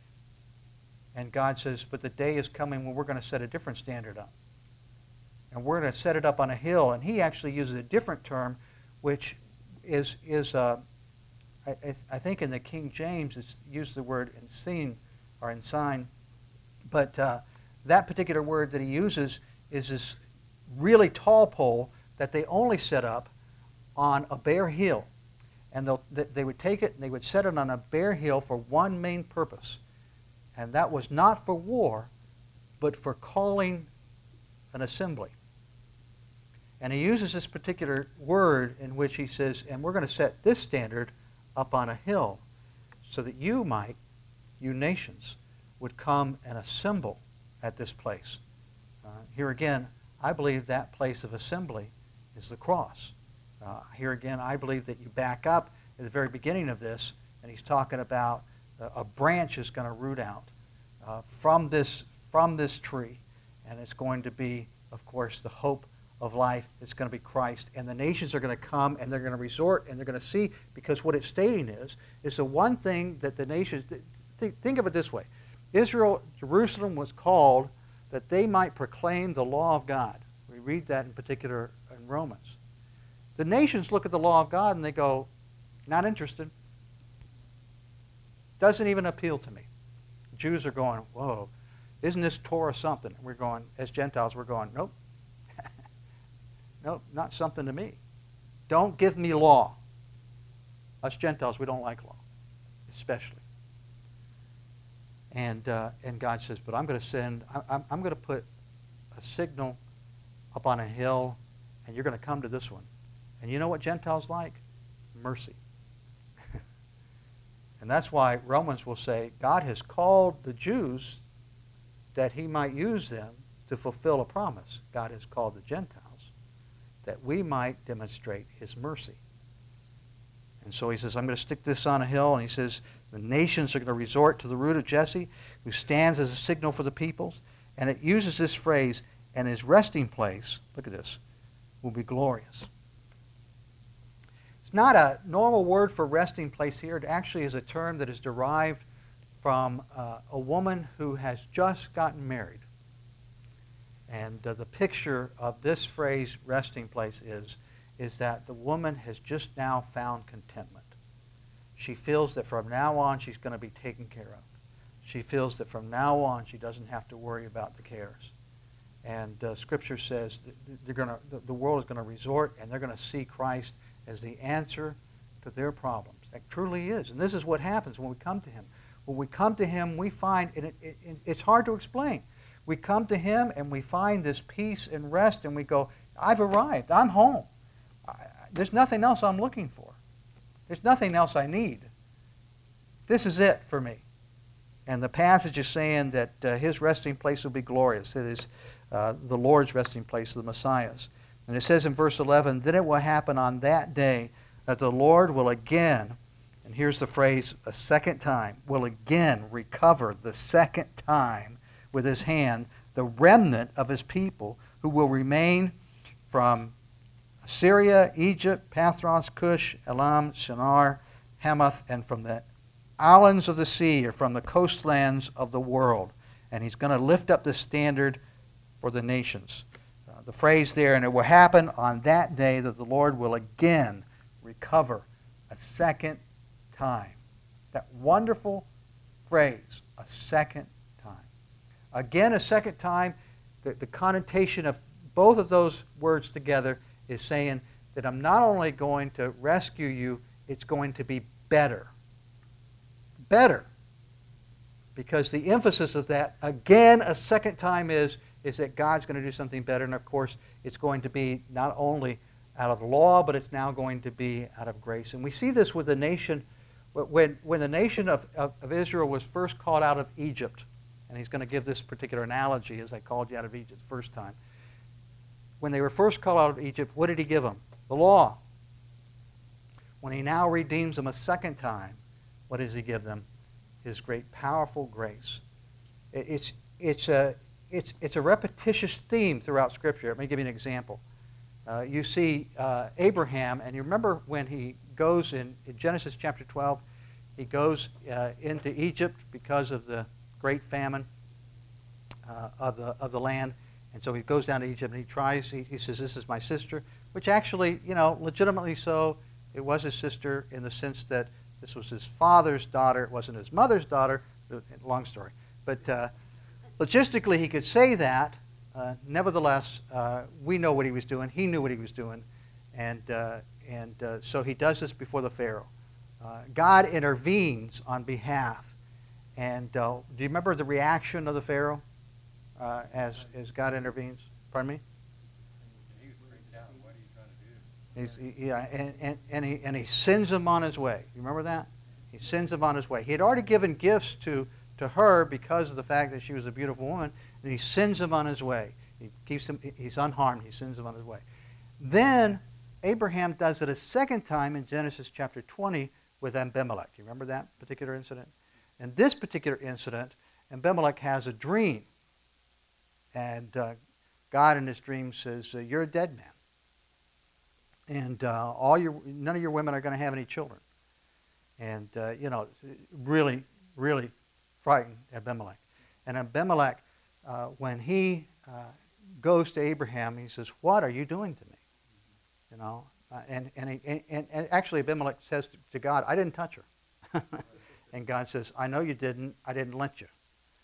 And God says, but the day is coming when we're going to set a different standard up. And we're going to set it up on a hill. And He actually uses a different term, which is, is uh, I, I think in the King James, it's used the word ensign, or ensign. But uh, that particular word that he uses is this really tall pole that they only set up on a bare hill. And they'll- th- they would take it and they would set it on a bare hill for one main purpose. And that was not for war, but for calling an assembly. And he uses this particular word in which he says, and we're going to set this standard up on a hill so that you might, you nations, would come and assemble at this place. Uh, here again, I believe that place of assembly is the cross. Uh, here again, I believe that you back up at the very beginning of this, and he's talking about uh, a branch is going to root out uh, from this from this tree, and it's going to be, of course, the hope of life. It's going to be Christ, and the nations are going to come and they're going to resort and they're going to see, because what it's stating is is the one thing that the nations th- think of it this way: Israel, Jerusalem was called that they might proclaim the law of God. We read that in particular in Romans. The nations look at the law of God and they go, not interested. Doesn't even appeal to me. Jews are going, whoa, isn't this Torah something? We're going, as Gentiles, we're going, nope. Nope, not something to me. Don't give me law. Us Gentiles, we don't like law, especially. And uh, and God says, but I'm going to send, I, I'm, I'm going to put a signal up on a hill, and you're going to come to this one. And you know what Gentiles like? Mercy. And that's why Romans will say God has called the Jews that he might use them to fulfill a promise. God has called the Gentiles that we might demonstrate his mercy. And so he says, I'm going to stick this on a hill. And he says, the nations are going to resort to the root of Jesse, who stands as a signal for the peoples. And it uses this phrase, and his resting place, look at this, will be glorious. It's not a normal word for resting place here. It actually is a term that is derived from uh, a woman who has just gotten married. And uh, the picture of this phrase, resting place, is, is that the woman has just now found contentment. She feels that from now on she's going to be taken care of. She feels that from now on she doesn't have to worry about the cares. And uh, Scripture says that they're gonna, the, the world is going to resort and they're going to see Christ as the answer to their problems. That truly is. And this is what happens when we come to him. When we come to him, we find, and it, it, it's hard to explain. We come to him and we find this peace and rest, and we go, I've arrived. I'm home. I, there's nothing else I'm looking for. There's nothing else I need. This is it for me. And the passage is saying that uh, his resting place will be glorious. It is uh, the Lord's resting place, the Messiah's. And it says in verse eleven, then it will happen on that day that the Lord will again, and here's the phrase, a second time, will again recover the second time with his hand the remnant of his people who will remain from Syria, Egypt, Pathros, Cush, Elam, Shinar, Hamath, and from the islands of the sea, or from the coastlands of the world. And he's going to lift up the standard for the nations. Uh, the phrase there, and it will happen on that day that the Lord will again recover a second time. That wonderful phrase, a second time. Again, a second time, the, the connotation of both of those words together is saying that I'm not only going to rescue you, it's going to be better. Better. Because the emphasis of that, again, a second time, is, is that God's going to do something better. And of course, it's going to be not only out of law, but it's now going to be out of grace. And we see this with the nation, when, when the nation of, of, of Israel was first called out of Egypt. And he's going to give this particular analogy, as I called you out of Egypt the first time. When they were first called out of Egypt, what did he give them? The law. When he now redeems them a second time, what does he give them? His great powerful grace. It's, it's, a, it's, it's a repetitious theme throughout Scripture. Let me give you an example. Uh, you see uh, Abraham, and you remember when he goes in, in Genesis chapter twelve, he goes uh, into Egypt because of the great famine uh, of, the, of the land. And so he goes down to Egypt and he tries, he, he says, this is my sister, which actually, you know, legitimately so, it was his sister in the sense that this was his father's daughter. It wasn't his mother's daughter. Long story. But uh, logistically, he could say that. Uh, nevertheless, uh, we know what he was doing. He knew what he was doing. And, uh, and uh, so he does this before the Pharaoh. Uh, God intervenes on behalf. And uh, do you remember the reaction of the Pharaoh uh, as, as God intervenes? Pardon me? He was freaked out. What are you trying to do? He's, he, yeah, and, and, and, he, and he sends him on his way. You remember that? He sends him on his way. He had already given gifts to, to her because of the fact that she was a beautiful woman, and he sends him on his way. He keeps him, he's unharmed. He sends him on his way. Then Abraham does it a second time in Genesis chapter twenty with Abimelech. Do you remember that particular incident? In this particular incident, Abimelech has a dream. And uh, God in his dream says, uh, you're a dead man. And uh, all your, none of your women are going to have any children. And, uh, you know, really, really frightened Abimelech. And Abimelech, uh, when he uh, goes to Abraham, he says, what are you doing to me? You know, uh, and, and, he, and, and actually Abimelech says to God, I didn't touch her. And God says, I know you didn't. I didn't let you.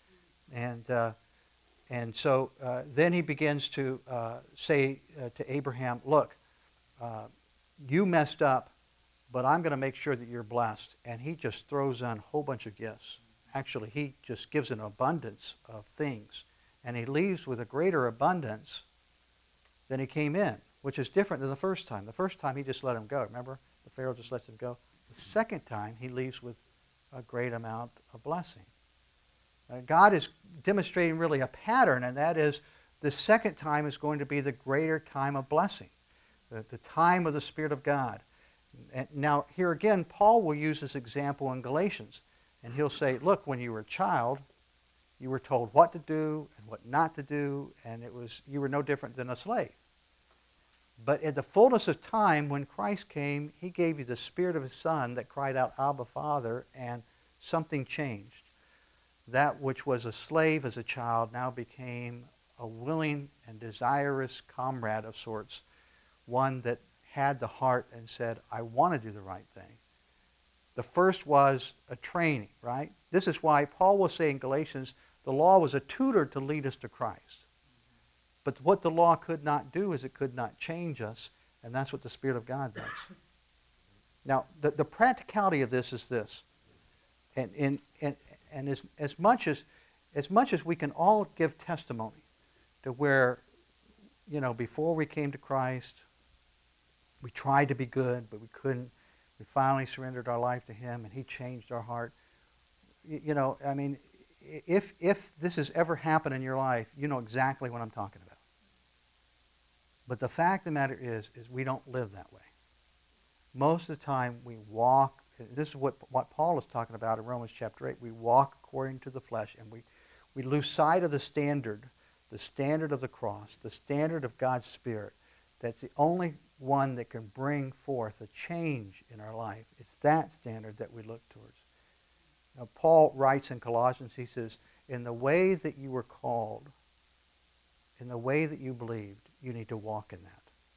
And uh, and so uh, then he begins to uh, say uh, to Abraham, look, uh, you messed up, but I'm going to make sure that you're blessed. And he just throws on a whole bunch of gifts. Actually, he just gives an abundance of things. And he leaves with a greater abundance than he came in, which is different than the first time. The first time he just let him go. Remember? The Pharaoh just lets him go. The second time he leaves with a great amount of blessing. Uh, God is demonstrating really a pattern, and that is the second time is going to be the greater time of blessing, the, the time of the Spirit of God. And now, here again, Paul will use this example in Galatians, and he'll say, look, when you were a child, you were told what to do and what not to do, and it was you were no different than a slave. But in the fullness of time, when Christ came, he gave you the Spirit of his Son that cried out, Abba, Father, and something changed. That which was a slave as a child now became a willing and desirous comrade of sorts, one that had the heart and said, I want to do the right thing. The first was a training, right? This is why Paul will say in Galatians, the law was a tutor to lead us to Christ. But what the law could not do is it could not change us, and that's what the Spirit of God does. Now, the, the practicality of this is this. And, and, and, and as, as, much as, as much as we can all give testimony to where, you know, before we came to Christ, we tried to be good, but we couldn't. We finally surrendered our life to him, and he changed our heart. You, you know, I mean, if, if this has ever happened in your life, you know exactly what I'm talking about. But the fact of the matter is, is we don't live that way. Most of the time we walk, this is what, what Paul is talking about in Romans chapter eight, we walk according to the flesh, and we, we lose sight of the standard, the standard of the cross, the standard of God's Spirit. That's the only one that can bring forth a change in our life. It's that standard that we look towards. Now, Paul writes in Colossians, he says, in the way that you were called, in the way that you believed, you need to walk in that.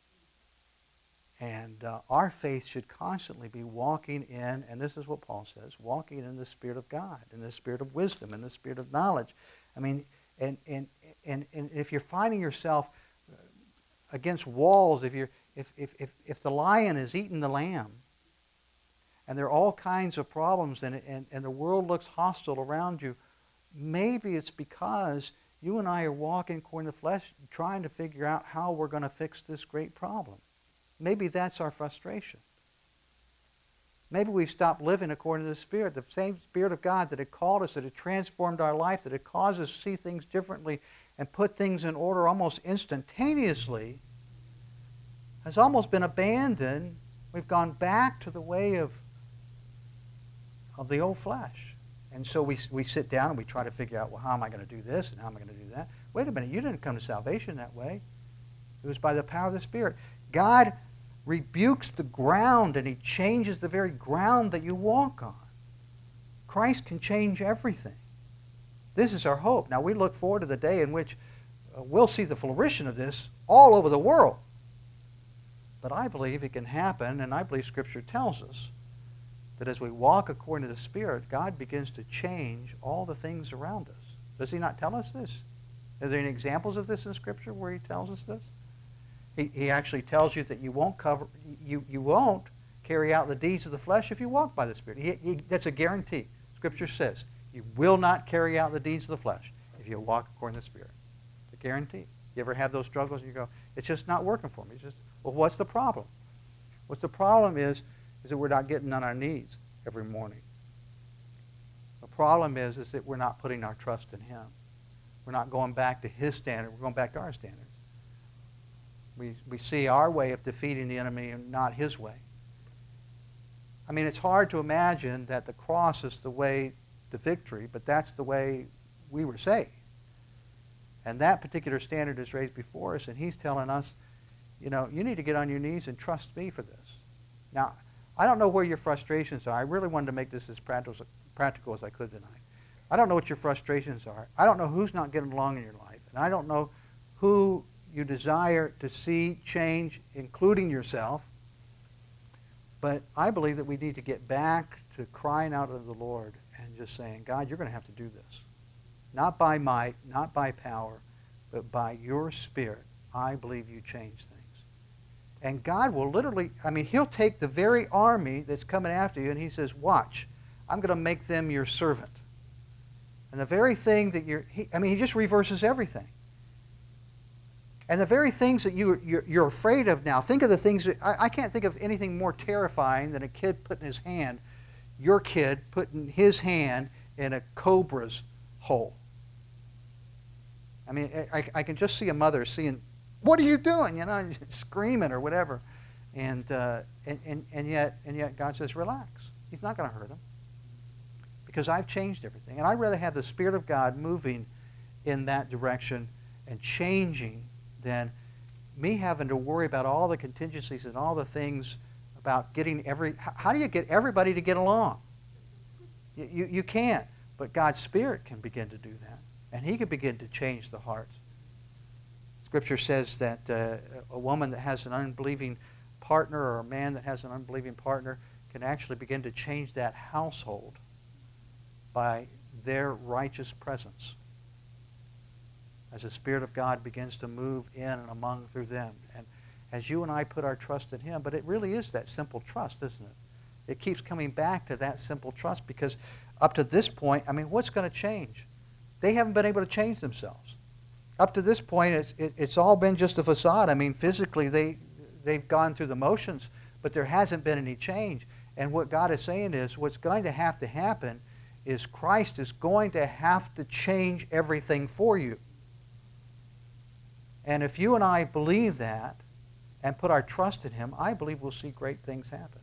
And uh, our faith should constantly be walking in, and this is what Paul says, walking in the Spirit of God, in the Spirit of wisdom, in the Spirit of knowledge. I mean, and, and, and, and if you're finding yourself against walls, if, you're, if, if, if, if the lion is eating the lamb, and there are all kinds of problems, and, and, and the world looks hostile around you, maybe it's because you and I are walking according to the flesh, trying to figure out how we're going to fix this great problem. Maybe that's our frustration. Maybe we've stopped living according to the Spirit, the same Spirit of God that had called us, that had transformed our life, that had caused us to see things differently and put things in order almost instantaneously, has almost been abandoned. We've gone back to the way of, of the old flesh. And so we, we sit down and we try to figure out, well, how am I going to do this and how am I going to do that? Wait a minute, you didn't come to salvation that way. It was by the power of the Spirit. God rebukes the ground and he changes the very ground that you walk on. Christ can change everything. This is our hope. Now we look forward to the day in which uh, we'll see the flourishing of this all over the world. But I believe it can happen, and I believe Scripture tells us that as we walk according to the Spirit, God begins to change all the things around us. Does he not tell us this? Are there any examples of this in Scripture where he tells us this? He, he actually tells you that you won't cover, you, you won't carry out the deeds of the flesh if you walk by the Spirit. He, he, that's a guarantee. Scripture says you will not carry out the deeds of the flesh if you walk according to the Spirit. It's a guarantee. You ever have those struggles and you go, it's just not working for me. It's just, well, what's the problem? What's the problem is, is that we're not getting on our knees every morning. The problem is, is that we're not putting our trust in Him. We're not going back to His standard. We're going back to our standards. We, we see our way of defeating the enemy and not His way. I mean, it's hard to imagine that the cross is the way to victory, but that's the way we were saved. And that particular standard is raised before us, and He's telling us, you know, you need to get on your knees and trust me for this. Now, I don't know where your frustrations are. I really wanted to make this as practical, practical as I could tonight. I don't know what your frustrations are. I don't know who's not getting along in your life. And I don't know who you desire to see change, including yourself. But I believe that we need to get back to crying out to the Lord and just saying, God, you're going to have to do this. Not by might, not by power, but by your Spirit. I believe you change things. And God will literally, I mean, He'll take the very army that's coming after you and He says, watch, I'm going to make them your servant. And the very thing that you're, he, I mean, He just reverses everything. And the very things that you, you're, you're afraid of now, think of the things, that, I, I can't think of anything more terrifying than a kid putting his hand, your kid putting his hand in a cobra's hole. I mean, I, I can just see a mother seeing, what are you doing? You know, screaming or whatever. And, uh, and, and, and, yet, and yet God says, relax. He's not going to hurt him. Because I've changed everything. And I'd rather have the Spirit of God moving in that direction and changing than me having to worry about all the contingencies and all the things about getting every... How do you get everybody to get along? You, you, you can't. But God's Spirit can begin to do that. And He can begin to change the hearts. Scripture says that uh, a woman that has an unbelieving partner or a man that has an unbelieving partner can actually begin to change that household by their righteous presence as the Spirit of God begins to move in and among through them. And as you and I put our trust in Him, but it really is that simple trust, isn't it? It keeps coming back to that simple trust because up to this point, I mean, what's going to change? They haven't been able to change themselves. Up to this point, it's, it, it's all been just a facade. I mean, physically, they, they've gone through the motions, but there hasn't been any change. And what God is saying is what's going to have to happen is Christ is going to have to change everything for you. And if you and I believe that and put our trust in Him, I believe we'll see great things happen.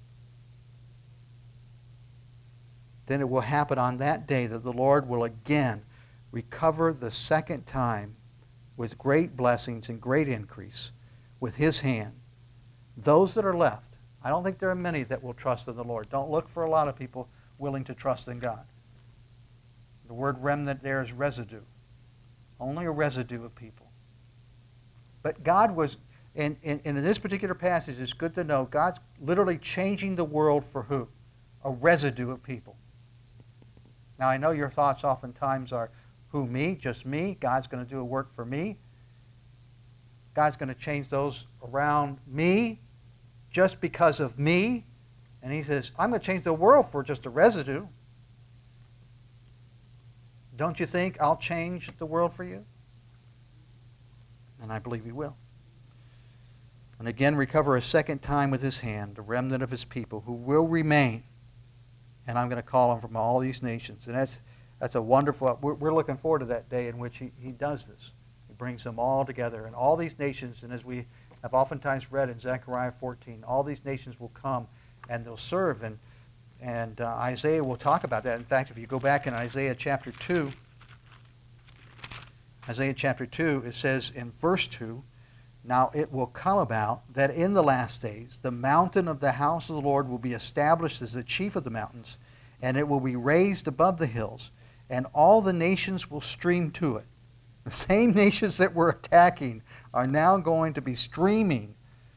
Then it will happen on that day that the Lord will again recover the second time with great blessings and great increase with His hand. Those that are left, I don't think there are many that will trust in the Lord. Don't look for a lot of people willing to trust in God. The word remnant there is residue. Only a residue of people. But God was, and in, in, in this particular passage, it's good to know, God's literally changing the world for who? A residue of people. Now, I know your thoughts oftentimes are, who, me? Just me? God's going to do a work for me? God's going to change those around me just because of me? And He says, I'm going to change the world for just a residue. Don't you think I'll change the world for you? And I believe He will. And again, recover a second time with His hand, the remnant of His people who will remain. And I'm going to call them from all these nations. And that's that's a wonderful, we're, we're looking forward to that day in which he, he does this. He brings them all together. And all these nations, and as we have oftentimes read in Zechariah fourteen, all these nations will come and they'll serve. And, and uh, Isaiah will talk about that. In fact, if you go back in Isaiah chapter two, Isaiah chapter two, it says in verse two, now it will come about that in the last days the mountain of the house of the Lord will be established as the chief of the mountains, and it will be raised above the hills, and all the nations will stream to it. The same nations that were attacking are now going to be streaming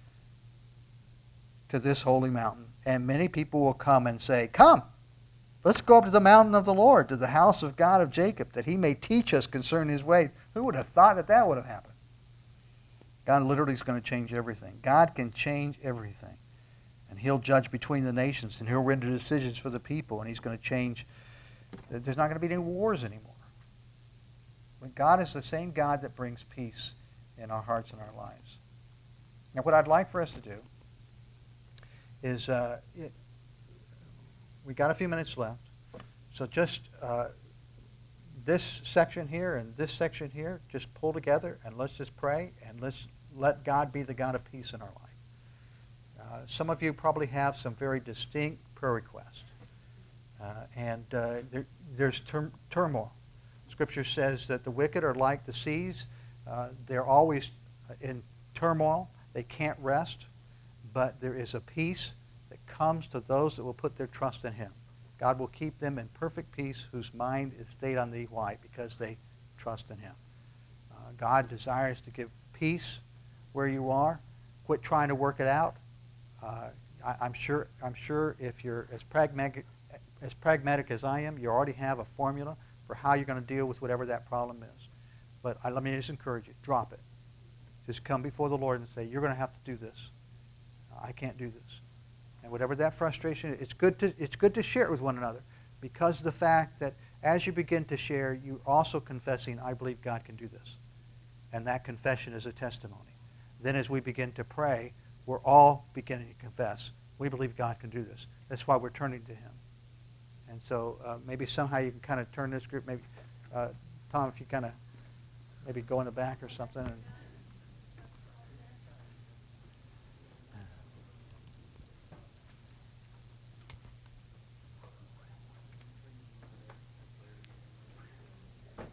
to this holy mountain. And many people will come and say, come, let's go up to the mountain of the Lord, to the house of God of Jacob, that He may teach us concerning His ways. Who would have thought that that would have happened? God literally is going to change everything. God can change everything. And he'll judge between the nations, and he'll render decisions for the people, and he's going to change. There's not going to be any wars anymore. But God is the same God that brings peace in our hearts and our lives. Now, what I'd like for us to do is, uh, it, we got a few minutes left, so just uh, this section here and this section here, just pull together and let's just pray and let's let God be the God of peace in our life. Uh, some of you probably have some very distinct prayer requests, uh, and uh, there, there's tur- turmoil. Scripture says that the wicked are like the seas. Uh, they're always in turmoil. They can't rest, but there is a peace that comes to those that will put their trust in him. God will keep them in perfect peace whose mind is stayed on thee. Why? Because they trust in him. Uh, God desires to give peace where you are. Quit trying to work it out. Uh, I, I'm sure. I'm sure if you're as pragmatic as pragmatic as I am, you already have a formula for how you're going to deal with whatever that problem is. But I, let me just encourage you: drop it. Just come before the Lord and say, "You're going to have to do this. I can't do this." And whatever that frustration is, it's good to it's good to share it with one another, because of the fact that as you begin to share, you're also confessing, "I believe God can do this," and that confession is a testimony. Then, as we begin to pray, we're all beginning to confess, we believe God can do this. That's why we're turning to him. And so uh, maybe somehow you can kind of turn this group, maybe, uh, Tom, if you kind of maybe go in the back or something. And